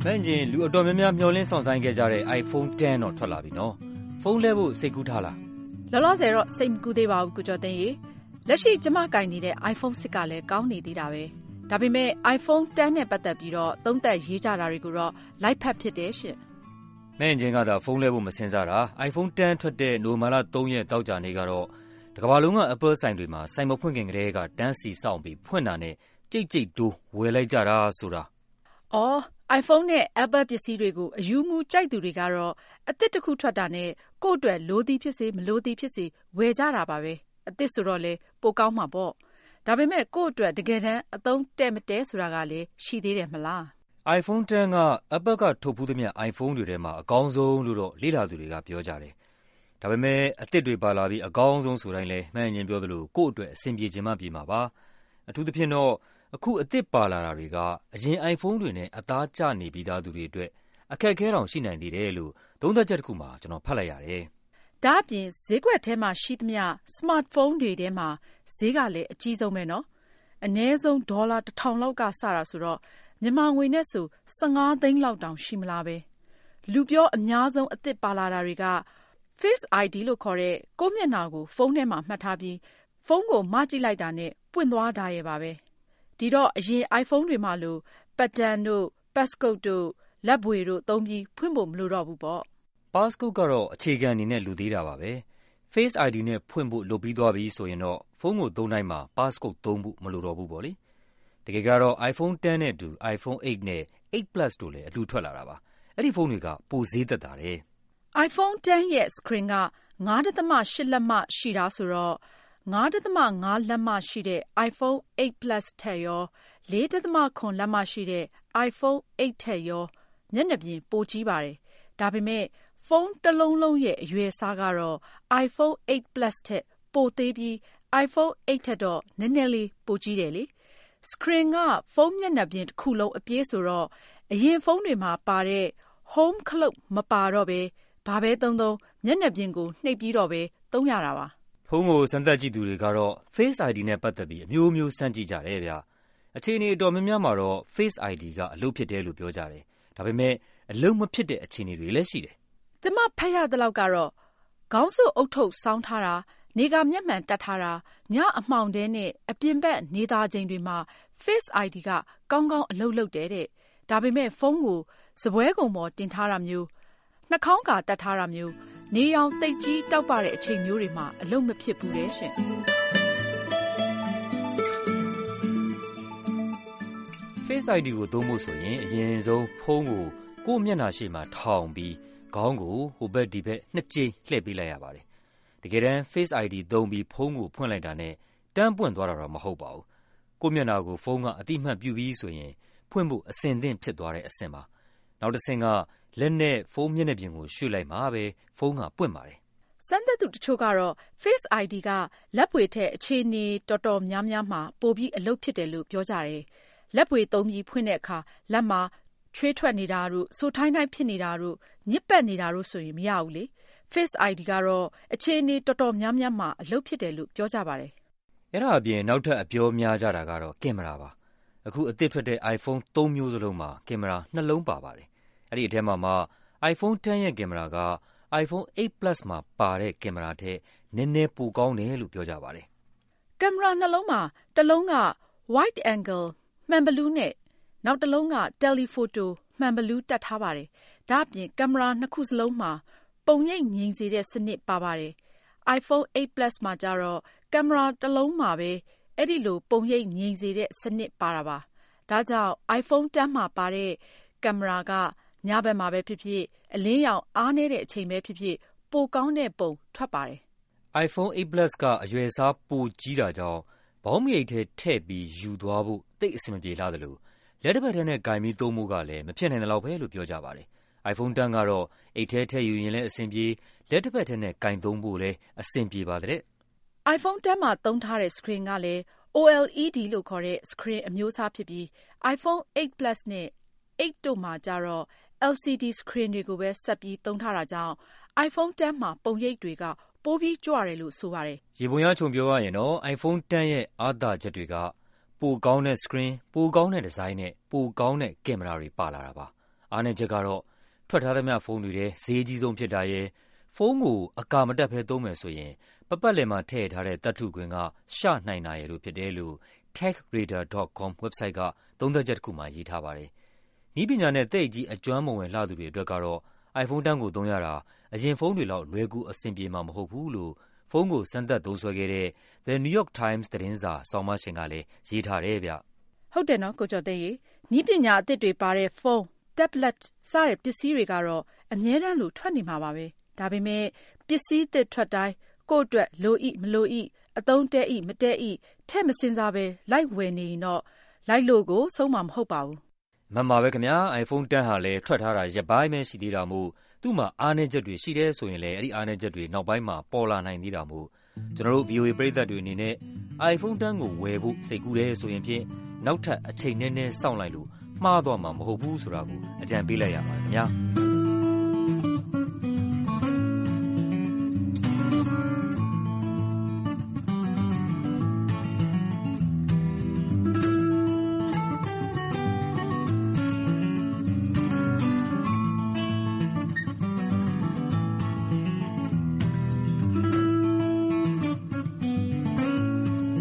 မန်ဂျင်လူအတော်များများမျှော်လင့်ဆောင်ဆိုင်ခဲ့ကြတဲ့ iPhone 10တော့ထွက်လာပြီနော်။ဖုန်းလဲဖို့စိတ်ကူးထားလား။လောလောဆယ်တော့စိတ်မကူးသေးပါဘူးကိုကျော်သိန်းရေ။လက်ရှိကျမကင်နေတဲ့ iPhone 6ကလည်းကောင်းနေသေးတာပဲ။ဒါပေမဲ့ iPhone 10နဲ့ပတ်သက်ပြီးတော့သုံးသပ်ရေးကြတာတွေကိုတော့လိုက်ဖတ်ဖြစ်တယ်ရှင့်။မန်ဂျင်ကသာဖုန်းလဲဖို့မစင်စားတာ iPhone 10ထွက်တဲ့နိုဝင်ဘာလ3ရက်တောက်ကြနေကတော့တကမ္ဘာလုံးက Apple ဆိုင်တွေမှာဆိုင်မဖွင့်ခင်ကတည်းကတန်းစီစောင့်ပြီးဖွင့်တာနဲ့ကြိတ်တိုးဝယ်လိုက်ကြတာဆိုတာ။အော်iPhone နဲ့ Apple ပစ္စည်းတွေကိုအယူမူကြိုက်သူတွေကတော့အသစ်တစ်ခုထွက်တာနဲ့ကိုယ့်အတွက်လိုသည်ဖြစ်စေမလိုသည်ဖြစ်စေဝယ်ကြတာပါပဲအသစ်ဆိုတော့လေပိုကောင်းမှာပေါ့ဒါပေမဲ့ကိုယ့်အတွက်တကယ်တမ်းအသုံးတဲ့မတဲဆိုတာကလည်းရှိသေးတယ်မလား iPhone 10က Apple ကထုတ်ဖူးသမျှ iPhone တွေထဲမှာအကောင်းဆုံးလို့တော့လေ့လာသူတွေကပြောကြတယ်ဒါပေမဲ့အသစ်တွေပါလာပြီးအကောင်းဆုံးဆိုတိုင်းလဲမှန်ရင်ပြောသလိုကိုယ့်အတွက်အဆင်ပြေချင်မှပြေမှာပါအထူးသဖြင့်တော့အခုအသစ်ပါလာတာတွေကအရင် iPhone တွေနဲ့အသားကျနေပြီးသားသူတွေအတွက်အခက်အခဲတောင်ရှိနိုင်သေးတယ်လို့သုံးသပ်ချက်တစ်ခုမှာကျွန်တော်ဖတ်လိုက်ရတယ်။ဒါ့အပြင်ဈေးကွက်ထဲမှာရှိသမျှ smartphone တွေထဲမှာဈေးကလည်းအကြီးဆုံးပဲနော်။အနည်းဆုံးဒေါ်လာ1000လောက်ကစတာဆိုတော့မြန်မာငွေနဲ့ဆို15သိန်းလောက်တောင်ရှိမလားပဲ။လူပြောအများဆုံးအသစ်ပါလာတာတွေက Face ID လို့ခေါ်တဲ့ကိုယ့်မျက်နှာကိုဖုန်းထဲမှာမှတ်ထားပြီးဖုန်းကိုမကြည့်လိုက်တာနဲ့ပွင့်သွားတာရဲ့ပါပဲ။ဒီတော့အရင် iPhone တွေမှာလို့ pattern တို့ passcode တို့လက်ဘွေတို့သုံးပြီးဖွင့်ဖို့မလိုတော့ဘူးပေါ့။ passcode ကတော့အခြေခံအနေနဲ့လူသေးတာပါပဲ။ Face ID နဲ့ဖွင့်ဖို့လုပ်ပြီးသွားပြီဆိုရင်တော့ဖုန်းကိုသုံးတိုင်းမှာ passcode သုံးဖို့မလိုတော့ဘူးပေါ့လေ။တကယ်ကတော့ iPhone 10နဲ့အတူ iPhone 8နဲ့8 Plus တို့လည်းအတူထွက်လာတာပါ။အဲ့ဒီဖုန်းတွေကပိုဈေးသက်သာတယ်။ iPhone 10ရဲ့ screen က 9.8 လက်မရှိတာဆိုတော့9.5 လက်မရှိတဲ့ iPhone 8 Plus ထက်ရော 4.7 လက်မရှိတဲ့ iPhone 8 ထက်ရောမျက်နှာပြင်ပိုကြီးပါတယ်။ဒါပေမဲ့ဖုန်းတစ်လုံးလုံးရဲ့အရွယ်အစားကတော့ iPhone 8 Plus ထက်ပိုသေးပြီး iPhone 8 ထက်တော့နည်းနည်းလေးပိုကြီးတယ်လေ။ Screen ကဖုန်းမျက်နှာပြင်တစ်ခုလုံးအပြည့်ဆိုတော့အရင်ဖုန်းတွေမှာပါတဲ့ Home ခလုတ်မပါတော့ပဲဘာပဲသုံးမျက်နှာပြင်ကိုနှိပ်ပြီးတော့ပဲသုံးရတာပါဖုန်းကိုစမ်းသပ်ကြည့်သူတွေကတော့ Face ID နဲ့ပတ်သက်ပြီးအမျိုးမျိုးစမ်းကြည့်ကြတယ်ဗျာအခြေအနေအတော်များများမှာတော့ Face ID ကအလုပ်ဖြစ်တယ်လို့ပြောကြတယ်ဒါပေမဲ့အလုပ်မဖြစ်တဲ့အခြေအနေတွေလည်းရှိတယ်ကျမဖတ်ရတဲ့လောက်ကတော့ခေါင်းစွပ်အုပ်ထုပ်စောင်းထားတာနေကမျက်မှန်တတ်ထားတာညအမှောင်တဲနဲ့အပြင်ဘက်နေသားချိန်တွေမှာ Face ID ကကောင်းကောင်းအလုပ်လုပ်တယ်တဲ့ဒါပေမဲ့ဖုန်းကိုစပွဲကုံပေါ်တင်ထားတာမျိုးနှာခေါင်းကာတတ်ထားတာမျိုးနေရောင်သိပ်ကြီးတောက်ပတဲ့အချိန်မျိုးတွေမှာအလုပ်မဖြစ်ဘူးတဲ့ရှင် Face ID ကိုသုံးဖို့ဆိုရင်အရင်ဆုံးဖုန်းကိုကိုယ့်မျက်နှာရှေ့မှာထောင်ပြီးခေါင်းကိုဟိုဘက်ဒီဘက်နှစ်ကြိမ်လှည့်ပေးလိုက်ရပါတယ်တကယ်တမ်း Face ID သုံးပြီးဖုန်းကိုဖွင့်လိုက်တာနဲ့တန်းပွင့်သွားတာတော့မဟုတ်ပါဘူးကိုယ့်မျက်နှာကိုဖုန်းကအတိအမှတ်ပြုပြီးဆိုရင်ဖွင့်ဖို့အဆင်သင့်ဖြစ်သွားတဲ့အဆင့်ပါနောက်တစ်ဆင့်ကလက်နဲ့ဖုန်းမျက်နှာပြင်ကိုရွှေ့လိုက်မှပဲဖုန်းကပွင့်ပါတယ်စမ်းသပ်သူတချို့ကတော့ Face ID ကလက်ပွေထက်အခြေအနေတော်တော်များများမှာပိုပြီးအလုပ်ဖြစ်တယ်လို့ပြောကြတယ်လက်ပွေသုံးပြီးဖွင့်တဲ့အခါလက်မှာချွေးထွက်နေတာတို့ဆိုထိုင်းတိုင်းဖြစ်နေတာတို့ညစ်ပတ်နေတာတို့ဆိုရင်မရဘူးလေ Face ID ကတော့အခြေအနေတော်တော်များများမှာအလုပ်ဖြစ်တယ်လို့ပြောကြပါတယ်အဲ့ဒါအပြင်နောက်ထပ်အပြောများကြတာကတော့ကင်မရာပါအခုအသစ်ထွက်တဲ့ iPhone 3 မျိုးစလုံးမှာကင်မရာ2လုံးပါပါတယ်အဲ့ဒီအထဲမှာ iPhone 10ရဲ့ကင်မရာက iPhone 8 Plus မှာပါတဲ့ကင်မရာထက်နည်းနည်းပိုကောင်းတယ်လို့ပြောကြပါတယ်ကင်မရာ2လုံးမှာတစ်လုံးက Wide Angle မှန်ဘလူးနဲ့နောက်တစ်လုံးက Telephoto မှန်ဘလူးတက်ထားပါတယ်ဒါ့အပြင်ကင်မရာ2ခုစလုံးမှာပုံရိပ်ငြိမ်စေတဲ့စနစ်ပါပါတယ် iPhone 8 Plus မှာကျတော့ကင်မရာတစ်လုံးမှာပဲအဲ့ဒီလိုပုံရိပ်ငြိမ်စေတဲ့စနစ်ပါတာပါဒါကြောင့် iPhone 10မှာပါတဲ့ကင်မရာကညဘက်မှာပဲဖြစ်ဖြစ်အလင်းရောင်အားနည်းတဲ့အချိန်ပဲဖြစ်ဖြစ်ပိုကောင်းတဲ့ပုံထွက်ပါတယ် iPhone 8 Plus ကအရွယ်အစားပိုကြီးတာကြောင့်ဘောင်းမိတ်ထဲထည့်ပြီးယူသွားဖို့တိတ်အဆင်မပြေလာသလိုလက်တစ်ဖက်ထဲနဲ့ကင်ပြီးသုံးဖို့ကလည်းမဖြစ်နိုင်တဲ့လောက်ပဲလို့ပြောကြပါတယ် iPhone 10ကတော့အိတ်ထဲထည့်ယူရင်လည်းအဆင်ပြေလက်တစ်ဖက်ထဲနဲ့ကင်သုံးဖို့လည်းအဆင်ပြေပါတဲ့ iPhone 10မှာသုံးထားတဲ့ screen ကလည်း OLED လို့ခေါ်တဲ့ screen အမျိုးအစားဖြစ်ပြီး iPhone 8 Plus နဲ့ 8 တို့မှာကျတော့ LCD screen တွေကိုပဲဆက်ပြီးသုံးထားတာကြောင့် iPhone 10မှာပုံရိပ်တွေကပိုပြီးကြွတယ်လို့ဆိုပါတယ်။ရေပုံရခြုံပြောရရင်တော့ iPhone 10ရဲ့အားသာချက်တွေကပိုကောင်းတဲ့ screen ပိုကောင်းတဲ့ဒီဇိုင်းနဲ့ပိုကောင်းတဲ့ကင်မရာတွေပါလာတာပါအားနည်းချက်ကတော့ထွက်ထားသမျှဖုန်းတွေထဲဈေးကြီးဆုံးဖြစ်တာရယ်၊ဖုန်းကိုအကာမတတ်ဘဲသုံးမယ်ဆိုရင်ပတ်လည်မှာထည့်ထားတဲ့သတ္တုခွင်ကရှနိုင်တာရယ်လို့ဖြစ်တယ်လို့ techradar.com ဝက်ဘ်ဆိုက်က သုံးသပ်ချက်တစ်ခုမှာရေးထားပါတယ်။နည်းပညာနဲ့သိပ်ကြီးအကျွမ်းမဝင်လှသူတွေအတွက်ကတော့ iPhone X ကိုသုံးရတာအရင်ဖုန်းတွေလောက်လွယ်ကူအဆင်ပြေမှာမဟုတ်ဘူးလို့ဖုန်းကိုစမ်းသပ်သုံးစွဲခဲ့တဲ့ The New York Times သတင်းစာဆောင်းပါးရှင်ကလည်းရေးထားတယ်ဗျ။ဟုတ်တယ်နော်ကိုကျော်သိန်းရေနည်းပညာအသစ်တွေပါတဲ့ဖုန်း၊ tablet စတဲ့ပစ္စည်းတွေကတော့အမြဲတမ်းလိုထွက်နေမှာပါပဲ။ဒါပေမဲ့ပစ္စည်းသစ်ထွက်တိုင်းကိုယ့်အတွက်လို၏မလို၏အသုံးတည့်၏မတည့်၏ထည့်မစဉ်းစားပဲလိုက်ဝယ်နေရင်တော့လိုက်လို့ကိုဆုံးမှာမဟုတ်ပါဘူး။မှန်ပါပဲခင်ဗျာ iPhone X ဟာလည်းထွက်ထားတာရက်ပိုင်းပဲရှိသေးတာမို့သူ့မှာအားနည်းချက်တွေရှိတယ်ဆိုရင်လည်းအဲ့ဒီအားနည်းချက်တွေနောက်ပိုင်းမှာပေါ်လာနိုင်သေးတာမို့ကျွန်တော်တို့ VOA ပရိသတ်တွေအနေနဲ့ iPhone X ကိုဝယ်ဖို့စိတ်ကူးတယ်ဆိုရင်ဖြင့်နောက်ထပ်အချိန်နည်းနည်းစောင့်လိုက်လို့မှားသွားမှာမဟုတ်ဘူးဆိုတာကိုအကြံပေးလိုက်ရပါတယ်ခင်ဗျာ။